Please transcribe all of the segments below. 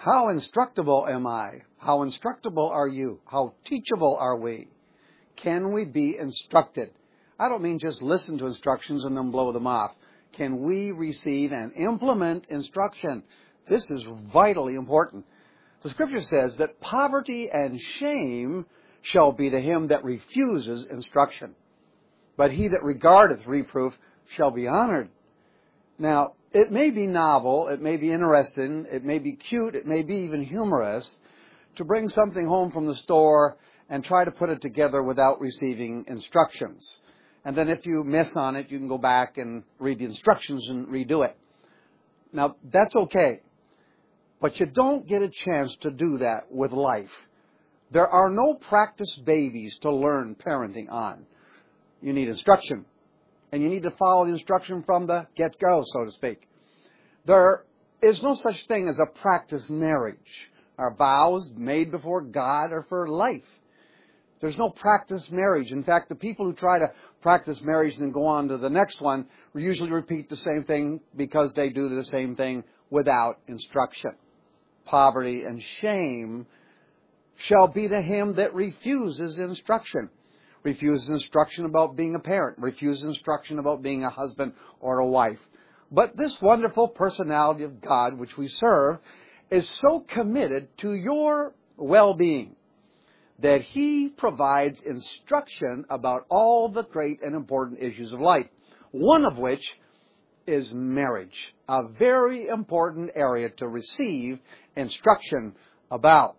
How instructable am I? How instructable are you? How teachable are we? Can we be instructed? I don't mean just listen to instructions and then blow them off. Can we receive and implement instruction? This is vitally important. The Scripture says that poverty and shame shall be to him that refuses instruction, but he that regardeth reproof shall be honored. Now, it may be novel, it may be interesting, it may be cute, it may be even humorous to bring something home from the store and try to put it together without receiving instructions. And then if you miss on it, you can go back and read the instructions and redo it. Now, that's okay. But you don't get a chance to do that with life. There are no practice babies to learn parenting on. You need instruction. And you need to follow the instruction from the get-go, so to speak. There is no such thing as a practice marriage. Our vows made before God are for life. There's no practice marriage. In fact, the people who try to practice marriage and then go on to the next one usually repeat the same thing because they do the same thing without instruction. Poverty and shame shall be to him that refuses instruction. Refuses instruction about being a parent. Refuses instruction about being a husband or a wife. But this wonderful personality of God which we serve is so committed to your well-being that he provides instruction about all the great and important issues of life, one of which is marriage, a very important area to receive instruction about.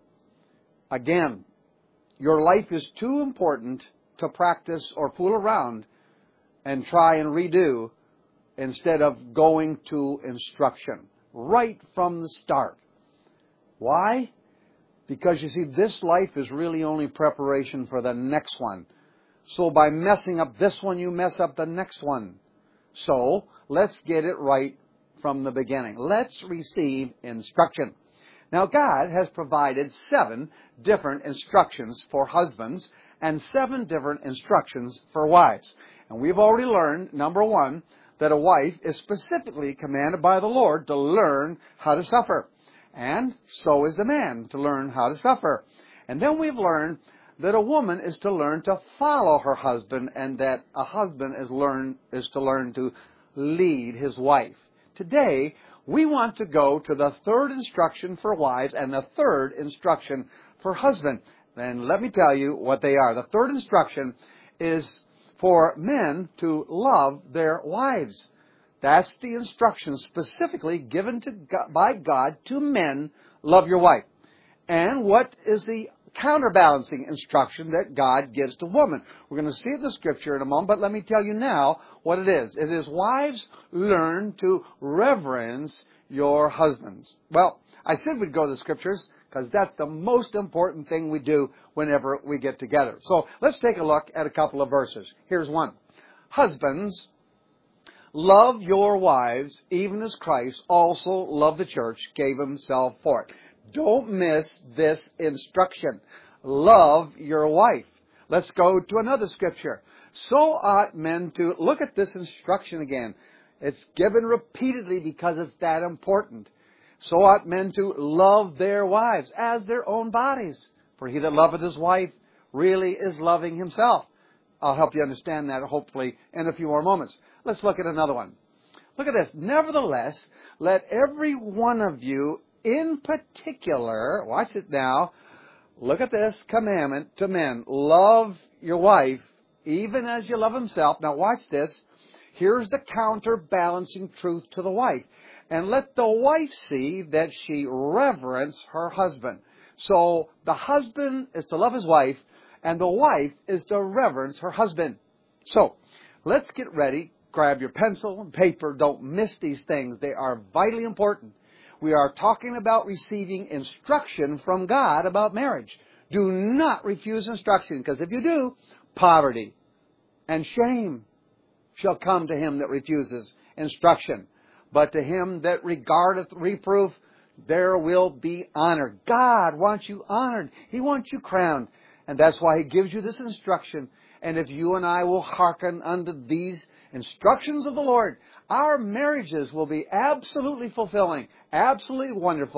Again, your life is too important to practice or fool around and try and redo instead of going to instruction right from the start. Why? Because you see, this life is really only preparation for the next one. So by messing up this one, you mess up the next one. So let's get it right from the beginning. Let's receive instruction. Now, God has provided 7 different instructions for husbands and 7 different instructions for wives. And we've already learned, number 1, that a wife is specifically commanded by the Lord to learn how to suffer. And so is the man to learn how to suffer. And then we've learned that a woman is to learn to follow her husband and that a husband is to learn to lead his wife. Today, we want to go to the 3rd instruction for wives and the 3rd instruction for husband. And let me tell you what they are. The 3rd instruction is for men to love their wives. That's the instruction specifically given by God to men, love your wife. And what is the counterbalancing instruction that God gives to woman? We're going to see it in the Scripture in a moment, but let me tell you now what it is. It is, wives, learn to reverence your husbands. Well, I said we'd go to the Scriptures because that's the most important thing we do whenever we get together. So let's take a look at a couple of verses. Here's one. Husbands, love your wives, even as Christ also loved the church, gave himself for it. Don't miss this instruction. Love your wife. Let's go to another Scripture. So ought men to, look at this instruction again. It's given repeatedly because it's that important. So ought men to love their wives as their own bodies. For he that loveth his wife really is loving himself. I'll help you understand that, hopefully, in a few more moments. Let's look at another one. Look at this. Nevertheless, let every one of you in particular, watch it now, look at this commandment to men. Love your wife even as you love himself. Now watch this. Here's the counterbalancing truth to the wife. And let the wife see that she reverence her husband. So the husband is to love his wife, and the wife is to reverence her husband. So let's get ready. Grab your pencil and paper. Don't miss these things. They are vitally important. We are talking about receiving instruction from God about marriage. Do not refuse instruction, because if you do, poverty and shame shall come to him that refuses instruction. But to him that regardeth reproof, there will be honor. God wants you honored. He wants you crowned. And that's why he gives you this instruction. And if you and I will hearken unto these instructions of the Lord, our marriages will be absolutely fulfilling, absolutely wonderful,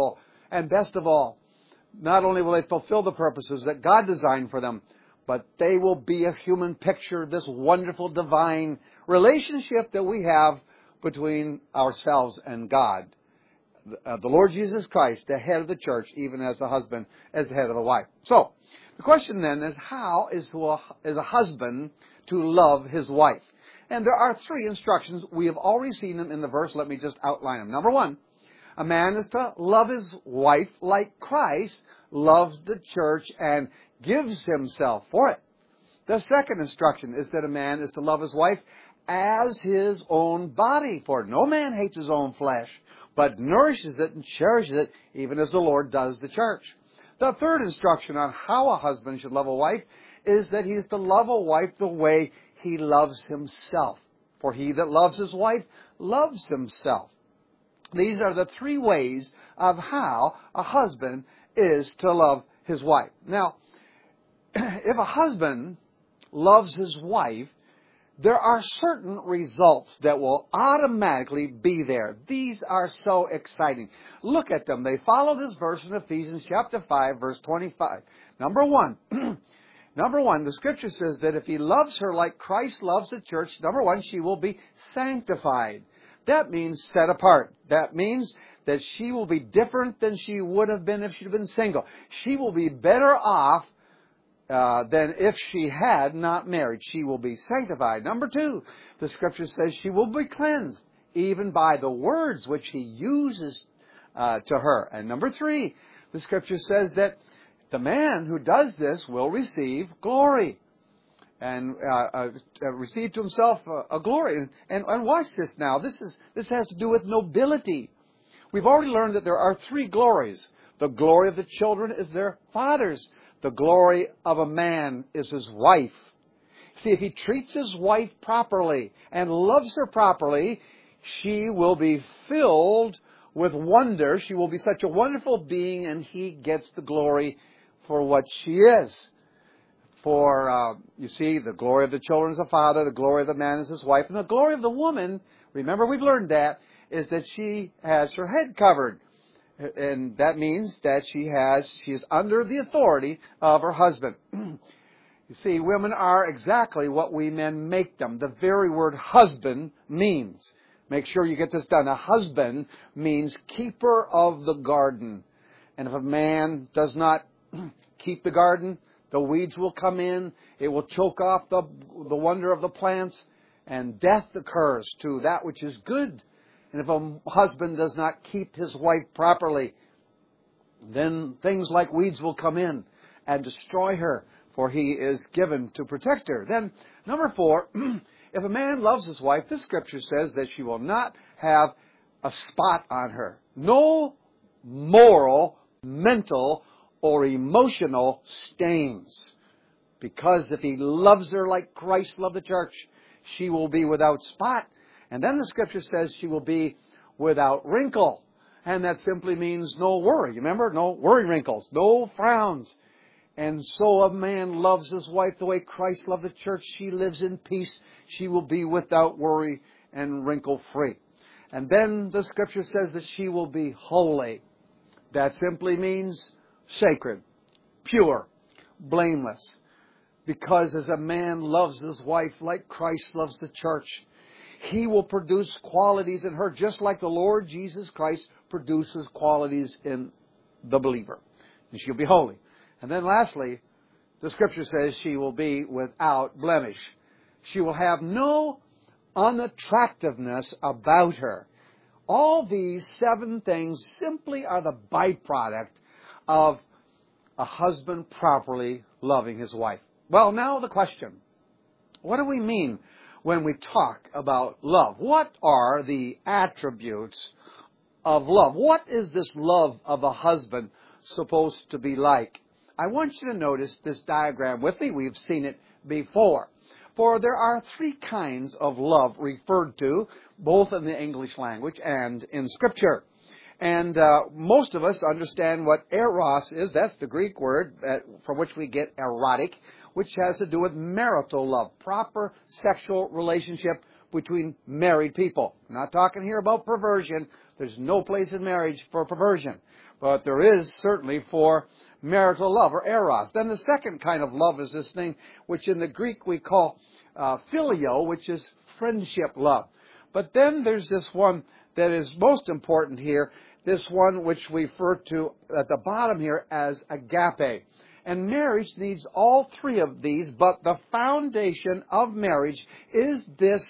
And best of all, not only will they fulfill the purposes that God designed for them, but they will be a human picture of this wonderful divine relationship that we have between ourselves and God. The Lord Jesus Christ, the head of the church, even as a husband, as the head of a wife. So, the question then is, how is a husband to love his wife? And there are 3 instructions. We have already seen them in the verse. Let me just outline them. Number 1, a man is to love his wife like Christ loves the church and gives himself for it. The second instruction is that a man is to love his wife as his own body. For no man hates his own flesh, but nourishes it and cherishes it, even as the Lord does the church. The third instruction on how a husband should love a wife is that he is to love a wife the way he loves himself. For he that loves his wife loves himself. These are the 3 ways of how a husband is to love his wife. Now, if a husband loves his wife, there are certain results that will automatically be there. These are so exciting. Look at them. They follow this verse in Ephesians chapter 5, verse 25. Number 1, the Scripture says that if he loves her like Christ loves the church, number 1, she will be sanctified. That means set apart. That means that she will be different than she would have been if she'd been single. She will be better off than if she had not married. She will be sanctified. Number 2, the Scripture says she will be cleansed, even by the words which he uses to her. And number 3, the Scripture says that the man who does this will receive glory and receive to himself a glory. And watch this now. This has to do with nobility. We've already learned that there are 3 glories. The glory of the children is their fathers. The glory of a man is his wife. See, if he treats his wife properly and loves her properly, she will be filled with wonder. She will be such a wonderful being, and he gets the glory for what she is. For, you see, the glory of the children is the father, the glory of the man is his wife, and the glory of the woman, remember we've learned that, is that she has her head covered. And that means that she is under the authority of her husband. You see, women are exactly what we men make them. The very word husband means, make sure you get this done, a husband means keeper of the garden. And if a man does not keep the garden, the weeds will come in, it will choke off the wonder of the plants, and death occurs to that which is good. And if a husband does not keep his wife properly, then things like weeds will come in and destroy her, for he is given to protect her. Then, number 4, if a man loves his wife, this Scripture says that she will not have a spot on her. No moral, mental, or emotional stains. Because if he loves her like Christ loved the church, she will be without spot. And then the Scripture says she will be without wrinkle. And that simply means no worry. Remember? No worry wrinkles. No frowns. And so a man loves his wife the way Christ loved the church. She lives in peace. She will be without worry and wrinkle-free. And then the Scripture says that she will be holy. That simply means sacred, pure, blameless. Because as a man loves his wife like Christ loves the church, he will produce qualities in her just like the Lord Jesus Christ produces qualities in the believer. And she'll be holy. And then lastly, the Scripture says she will be without blemish. She will have no unattractiveness about her. All these 7 things simply are the byproduct of a husband properly loving his wife. Well, now the question. What do we mean when we talk about love? What are the attributes of love? What is this love of a husband supposed to be like? I want you to notice this diagram with me. We've seen it before. For there are 3 kinds of love referred to, both in the English language and in Scripture. And most of us understand what eros is. That's the Greek word from which we get erotic, which has to do with marital love, proper sexual relationship between married people. I'm not talking here about perversion. There's no place in marriage for perversion. but there is certainly for marital love, or eros. Then the second kind of love is this thing which in the Greek we call phileo, which is friendship love. But then there's this one that is most important here, this one which we refer to at the bottom here as agape. And marriage needs all three of these, but the foundation of marriage is this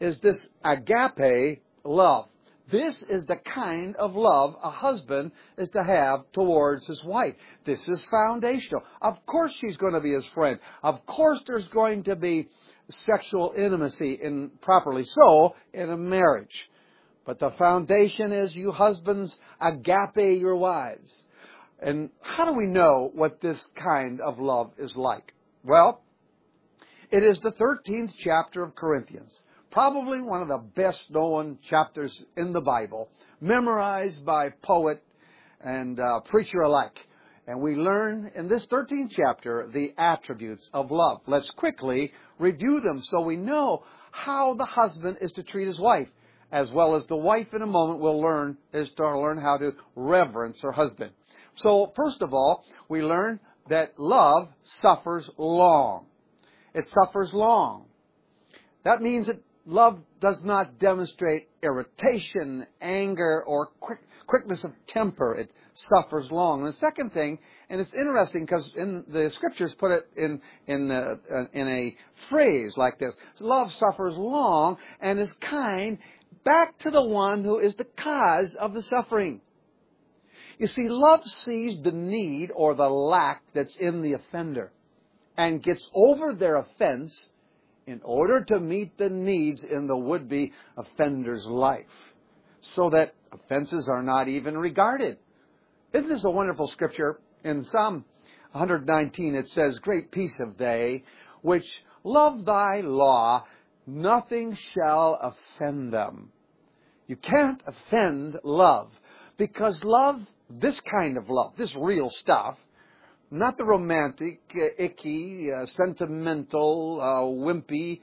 agape love. This is the kind of love a husband is to have towards his wife. This is foundational. Of course she's going to be his friend. Of course there's going to be sexual intimacy, properly so, in a marriage. But the foundation is you husbands agape your wives. And how do we know what this kind of love is like? Well, it is the 13th chapter of Corinthians. Probably one of the best known chapters in the Bible, memorized by poet and preacher alike. And we learn in this 13th chapter the attributes of love. Let's quickly review them so we know how the husband is to treat his wife, as well as the wife in a moment will learn how to reverence her husband. So first of all, we learn that love suffers long. It suffers long. That means that love does not demonstrate irritation, anger, or quickness of temper. It suffers long. And the second thing, and it's interesting because in the scriptures put it in a phrase like this: love suffers long and is kind, back to the one who is the cause of the suffering. You see, love sees the need or the lack that's in the offender and gets over their offense in order to meet the needs in the would-be offender's life, so that offenses are not even regarded. Isn't this a wonderful scripture? In Psalm 119 it says, "Great peace have they which love thy law, nothing shall offend them." You can't offend love, because love, this kind of love, this real stuff, not the romantic, icky, sentimental, wimpy,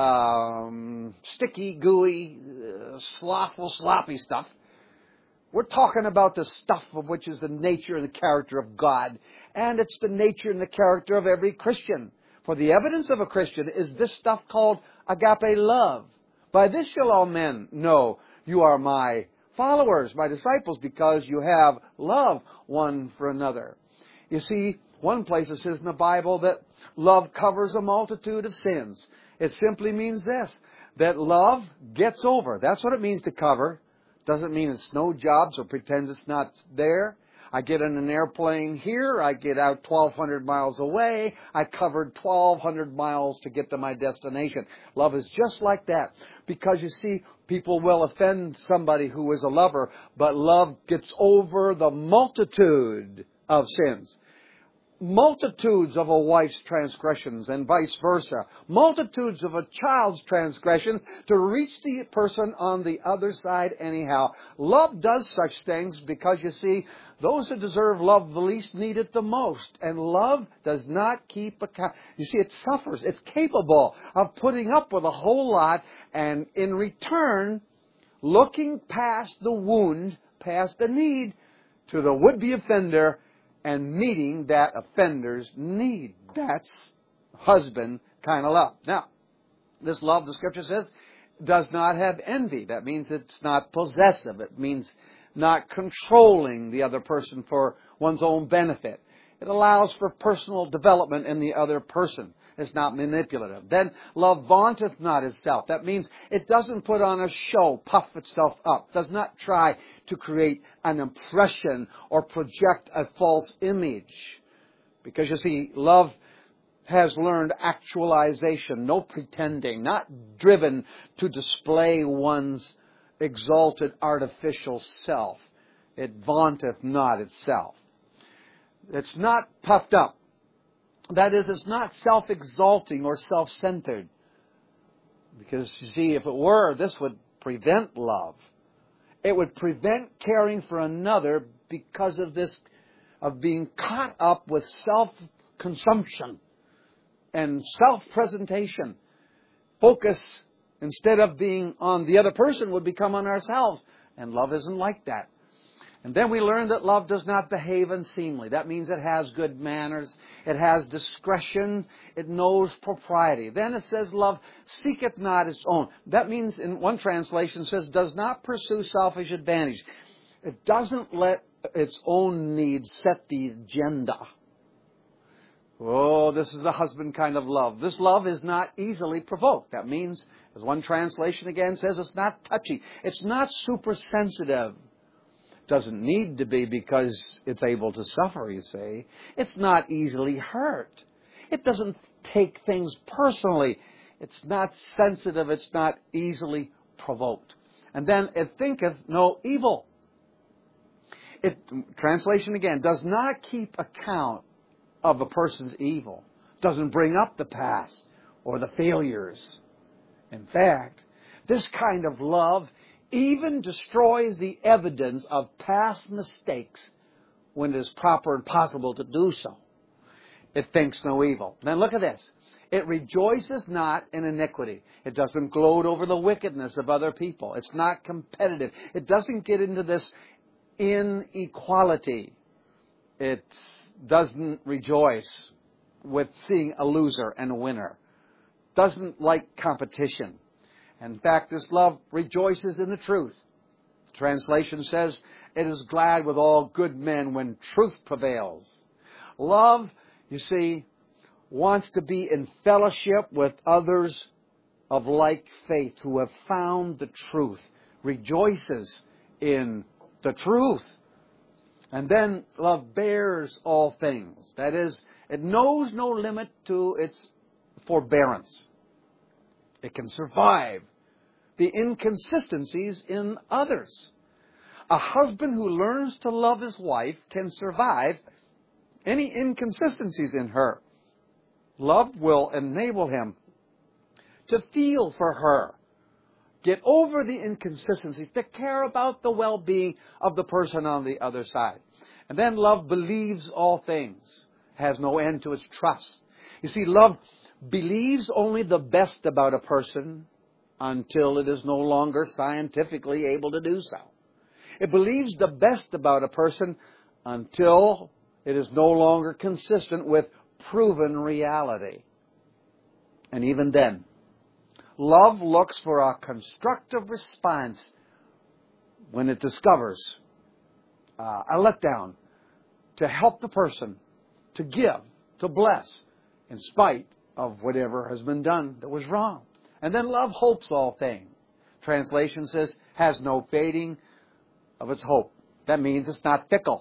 sticky, gooey, slothful, sloppy stuff. We're talking about the stuff of which is the nature and the character of God. And it's the nature and the character of every Christian. For the evidence of a Christian is this stuff called agape love. By this shall all men know you are my followers, my disciples, because you have love one for another. You see, one place it says in the Bible that love covers a multitude of sins. It simply means this, that love gets over. That's what it means to cover. Doesn't mean it's no jobs or pretends it's not there. I get in an airplane here, I get out 1,200 miles away, I covered 1,200 miles to get to my destination. Love is just like that. Because you see, people will offend somebody who is a lover, but love gets over the multitude of sins. Multitudes of a wife's transgressions and vice versa. Multitudes of a child's transgressions to reach the person on the other side anyhow. Love does such things because, you see, those who deserve love the least need it the most. And love does not keep account. You see, it suffers. It's capable of putting up with a whole lot, and in return, looking past the wound, past the need, to the would-be offender, and meeting that offender's need. That's husband kind of love. Now, this love, the Scripture says, does not have envy. That means it's not possessive. It means not controlling the other person for one's own benefit. It allows for personal development in the other person. It's not manipulative. Then, love vaunteth not itself. That means it doesn't put on a show, puff itself up. Does not try to create an impression or project a false image. Because, you see, love has learned actualization, no pretending, not driven to display one's exalted artificial self. It vaunteth not itself. It's not puffed up. That is, it's not self-exalting or self-centered. Because, you see, if it were, this would prevent love. It would prevent caring for another because of this, of being caught up with self-consumption and self-presentation. Focus, instead of being on the other person, would become on ourselves. And love isn't like that. And then we learn that love does not behave unseemly. That means it has good manners. It has discretion. It knows propriety. Then it says love seeketh not its own. That means, in one translation, says does not pursue selfish advantage. It doesn't let its own needs set the agenda. Oh, this is a husband kind of love. This love is not easily provoked. That means, as one translation again says, it's not touchy. It's not super sensitive. Doesn't need to be because it's able to suffer, you see. It's not easily hurt. It doesn't take things personally. It's not sensitive. It's not easily provoked. And then it thinketh no evil. Translation again, does not keep account of a person's evil. Doesn't bring up the past or the failures. In fact, this kind of love even destroys the evidence of past mistakes when it is proper and possible to do so. It thinks no evil. Then look at this. It rejoices not in iniquity. It doesn't gloat over the wickedness of other people. It's not competitive. It doesn't get into this inequality. It doesn't rejoice with seeing a loser and a winner. Doesn't like competition. In fact, this love rejoices in the truth. Translation says, it is glad with all good men when truth prevails. Love, you see, wants to be in fellowship with others of like faith who have found the truth. Rejoices in the truth. And then love bears all things. That is, it knows no limit to its forbearance. It can survive the inconsistencies in others. A husband who learns to love his wife can survive any inconsistencies in her. Love will enable him to feel for her, get over the inconsistencies, to care about the well-being of the person on the other side. And then love believes all things, has no end to its trust. You see, love believes only the best about a person until it is no longer scientifically able to do so. It believes the best about a person until it is no longer consistent with proven reality. And even then, love looks for a constructive response when it discovers a letdown, to help the person, to give, to bless, in spite of whatever has been done that was wrong. And then love hopes all things. Translation says, has no fading of its hope. That means it's not fickle.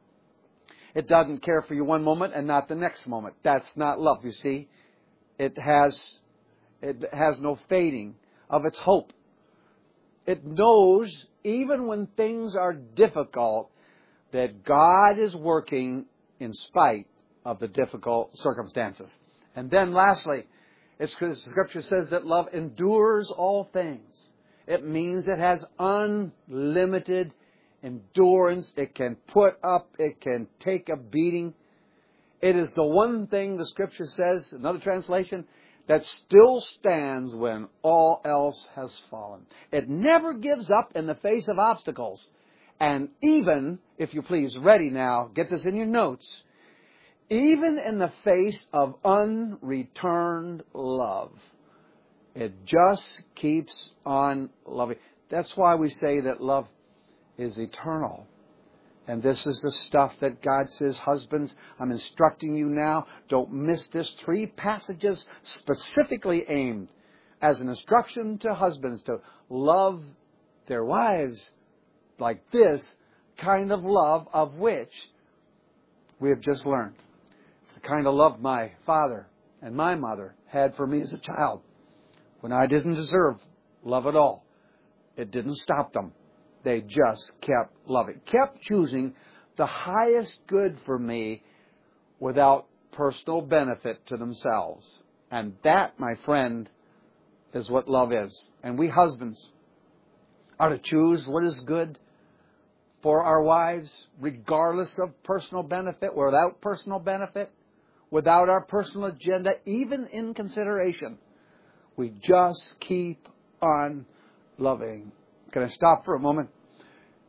It doesn't care for you one moment and not the next moment. That's not love, you see. It has no fading of its hope. It knows, even when things are difficult, that God is working in spite of the difficult circumstances. And then lastly, Scripture says that love endures all things. It means it has unlimited endurance. It can put up, it can take a beating. It is the one thing the Scripture says, another translation, that still stands when all else has fallen. It never gives up in the face of obstacles. And even, if you please, ready now, get this in your notes, even in the face of unreturned love, it just keeps on loving. That's why we say that love is eternal. And this is the stuff that God says, husbands, I'm instructing you now. Don't miss this. 3 passages specifically aimed as an instruction to husbands to love their wives like this kind of love of which we have just learned. It's the kind of love my father and my mother had for me as a child when I didn't deserve love at all. It didn't stop them. They just kept loving, kept choosing the highest good for me without personal benefit to themselves. And that, my friend, is what love is. And we husbands are to choose what is good for our wives, regardless of personal benefit, or without personal benefit, without our personal agenda, even in consideration. We just keep on loving. Can I stop for a moment?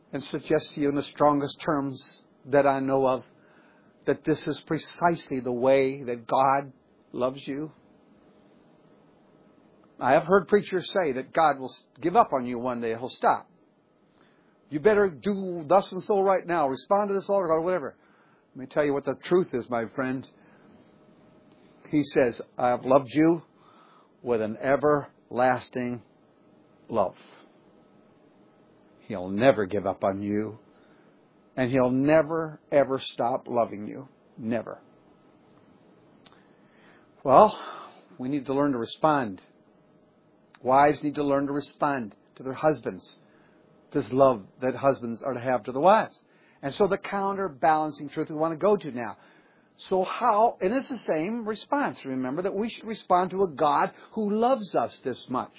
and suggest to you in the strongest terms that I know of that this is precisely the way that God loves you? I have heard preachers say that God will give up on you one day. He'll stop. You better do thus and so right now. Respond to this altar or whatever. Let me tell you what the truth is, my friend. He says, I have loved you with an everlasting love. He'll never give up on you. And He'll never, ever stop loving you. Never. Well, we need to learn to respond. Wives need to learn to respond to their husbands. This love that husbands are to have to the wives. And so the counterbalancing truth we want to go to now. So how, and it's the same response. Remember that we should respond to a God who loves us this much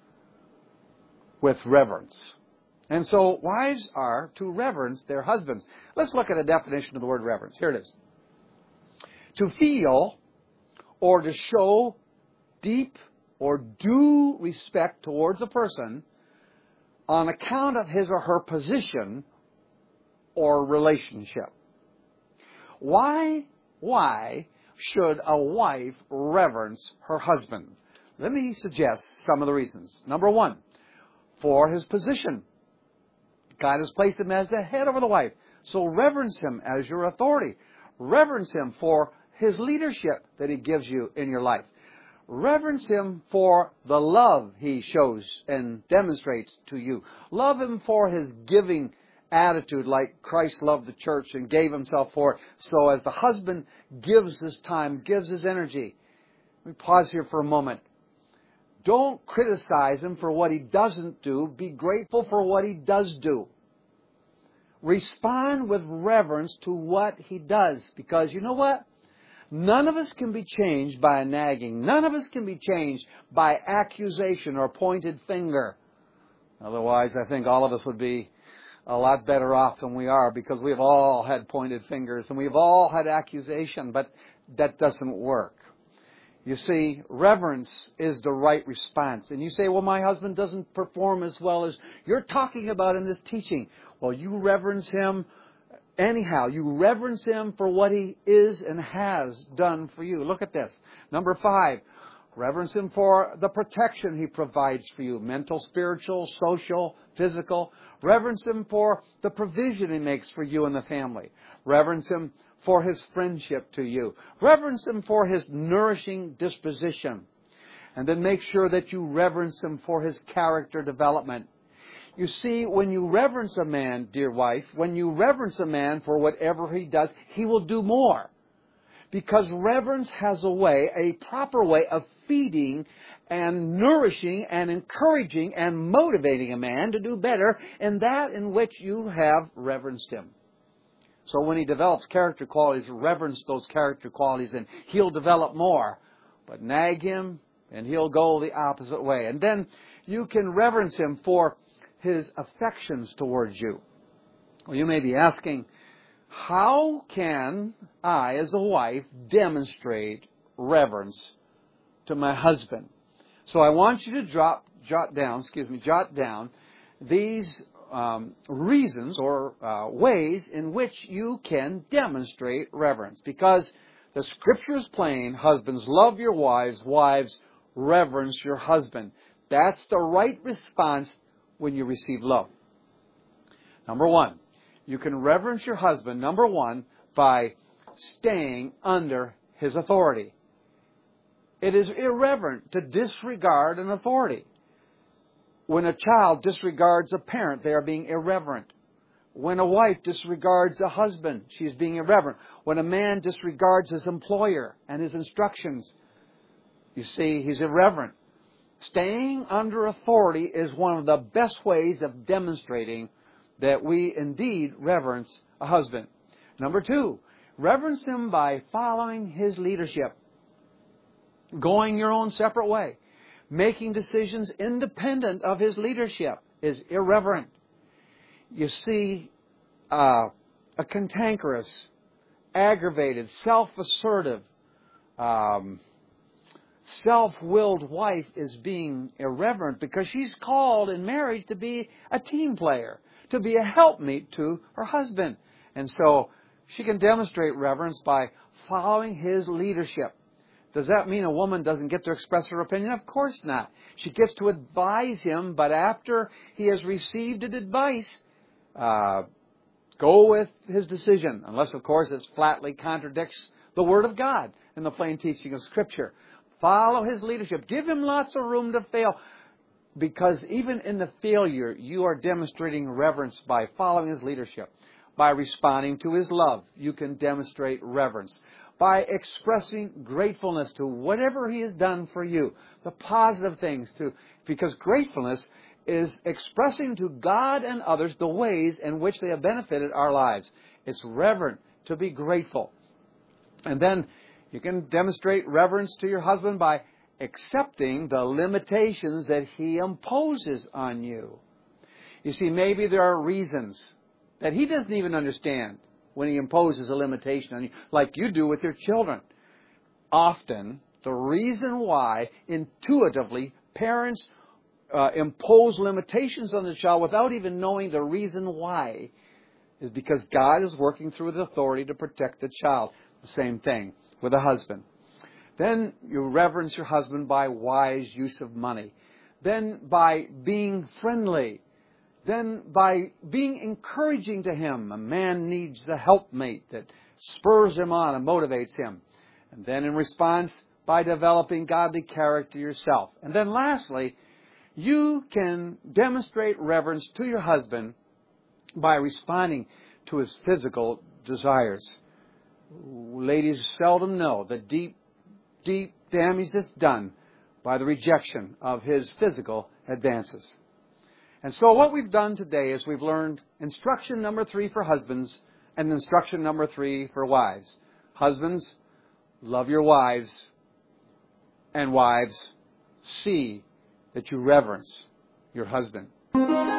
with reverence. And so wives are to reverence their husbands. Let's look at a definition of the word reverence. Here it is. To feel or to show deep or due respect towards a person on account of his or her position or relationship. Why should a wife reverence her husband? Let me suggest some of the reasons. Number one, for his position. God has placed him as the head over the wife. So reverence him as your authority. Reverence him for his leadership that he gives you in your life. Reverence him for the love he shows and demonstrates to you. Love him for his giving attitude like Christ loved the church and gave himself for it. So as the husband gives his time, gives his energy. Let me pause here for a moment. Don't criticize him for what he doesn't do. Be grateful for what he does do. Respond with reverence to what he does. Because you know what? None of us can be changed by nagging. None of us can be changed by accusation or pointed finger. Otherwise, I think all of us would be a lot better off than we are, because we've all had pointed fingers and we've all had accusation, but that doesn't work. You see, reverence is the right response. And you say, well, my husband doesn't perform as well as you're talking about in this teaching. Well, you reverence him anyhow. You reverence him for what he is and has done for you. Look at this. Number 5, reverence him for the protection he provides for you. Mental, spiritual, social, physical. Reverence him for the provision he makes for you and the family. Reverence him for his friendship to you. Reverence him for his nourishing disposition. And then make sure that you reverence him for his character development. You see, when you reverence a man, dear wife, when you reverence a man for whatever he does, he will do more. Because reverence has a proper way of feeding and nourishing and encouraging and motivating a man to do better in that in which you have reverenced him. So when he develops character qualities, reverence those character qualities and he'll develop more. But nag him and he'll go the opposite way. And then you can reverence him for his affections towards you. Well, you may be asking, how can I, as a wife, demonstrate reverence to my husband? So I want you to jot down these reasons or ways in which you can demonstrate reverence. Because the Scripture is plain, husbands, love your wives, wives, reverence your husband. That's the right response when you receive love. Number 1, you can reverence your husband, number 1, by staying under his authority. It is irreverent to disregard an authority. When a child disregards a parent, they are being irreverent. When a wife disregards a husband, she is being irreverent. When a man disregards his employer and his instructions, you see, he's irreverent. Staying under authority is one of the best ways of demonstrating that we indeed reverence a husband. Number 2, reverence him by following his leadership. Going your own separate way. Making decisions independent of his leadership is irreverent. You see, a cantankerous, aggravated, self-assertive, self-willed wife is being irreverent because she's called in marriage to be a team player, to be a helpmeet to her husband. And so she can demonstrate reverence by following his leadership. Does that mean a woman doesn't get to express her opinion? Of course not. She gets to advise him, but after he has received advice, go with his decision, unless, of course, it flatly contradicts the Word of God and the plain teaching of Scripture. Follow his leadership. Give him lots of room to fail, because even in the failure, you are demonstrating reverence by following his leadership. By responding to his love, you can demonstrate reverence. By expressing gratefulness to whatever he has done for you, the positive things too, because gratefulness is expressing to God and others the ways in which they have benefited our lives. It's reverent to be grateful. And then you can demonstrate reverence to your husband by accepting the limitations that he imposes on you. You see, maybe there are reasons that he doesn't even understand when he imposes a limitation on you, like you do with your children. Often, the reason why intuitively parents impose limitations on the child without even knowing the reason why is because God is working through His authority to protect the child. The same thing with a husband. Then you reverence your husband by wise use of money. Then by being friendly. Then by being encouraging to him. A man needs a helpmate that spurs him on and motivates him. And then in response, by developing godly character yourself. And then lastly, you can demonstrate reverence to your husband by responding to his physical desires. Ladies seldom know the deep damage that's done by the rejection of his physical advances. And so what we've done today is we've learned instruction number 3 for husbands and instruction number 3 for wives. Husbands, love your wives, and wives, see that you reverence your husband.